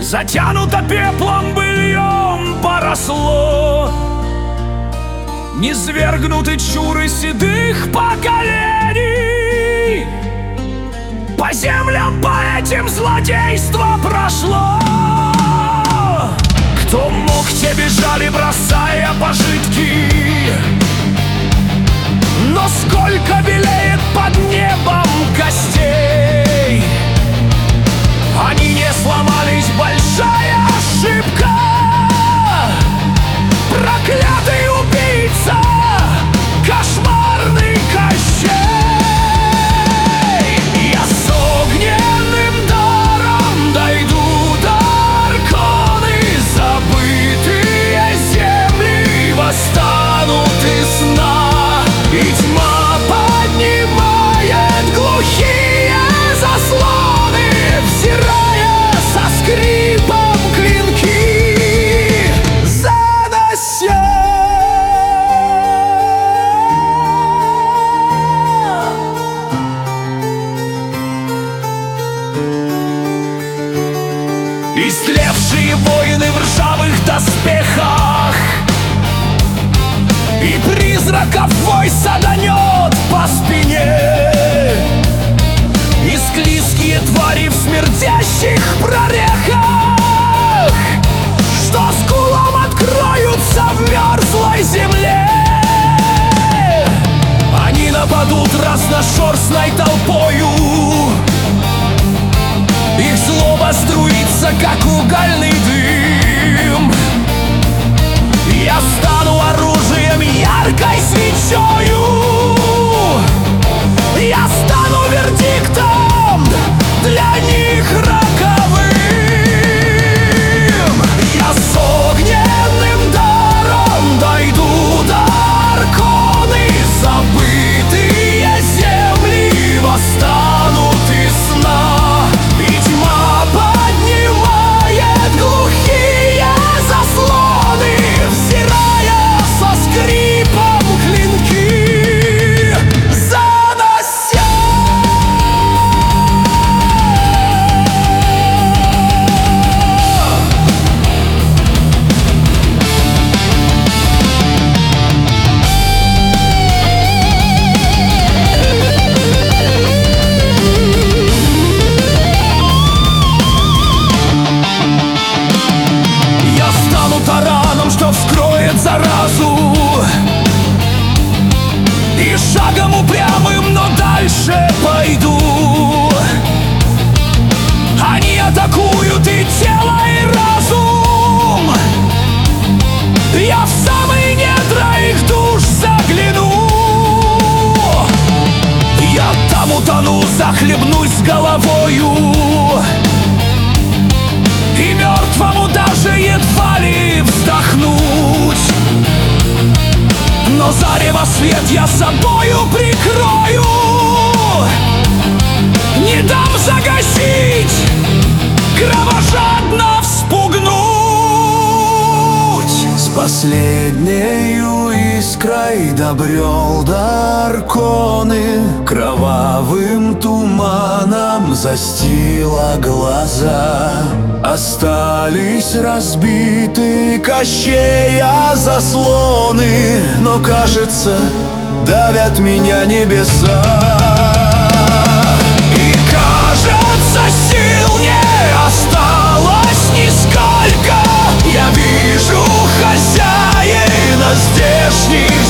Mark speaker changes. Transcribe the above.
Speaker 1: затянуто пеплом, быльем поросло. Низвергнуты чуры седых поколений, по землям, по этим злодейство прошло. Кто мог, те бежали, бросая пожитки, но сколько белеет под небом костей. Они не сломались, большая ошибка. Проклятый убийца, кошмарный Кощей. Я с огненным даром дойду до Арконы, забытые земли восстанут из сна, и тьма поднимает глухие заслоны, взирая со скрипом клинки, занося. Истлевшие воины в ржавых доспехах, и призраков вой саданет по спине, и склизкие твари в смердящих прорехах, что скулом откроются в мерзлой земле. Они нападут разношерстной толпою, их злоба струится, как угольный дым. Я стану оружием, яркой свечою. Я стану вердиктом для них роковым. Я с огненным даром дойду до Арконы, забытые земли восстанут из сна, и тьма поднимает глухие заслоны, взирая со скрипом клинки, занося. Я стану тараном, что вскроет заразу, и шагом упрямым, но дальше пойду. Они атакуют и тело, и разум. Я в самые недра их душ загляну. Я там утону, захлебнусь с головою, и мертвому даже едва ли вздохнуть. Но зарево свет я собою прикрою, не дам загасить, кровожадно вспугнуть. С последнею искрой добрел до Арконы, кровавым туманом застила глаза. Остались разбиты Кощея заслоны, но, кажется, давят меня небеса. И, кажется, сил не осталось нисколько. Я вижу хозяина здешних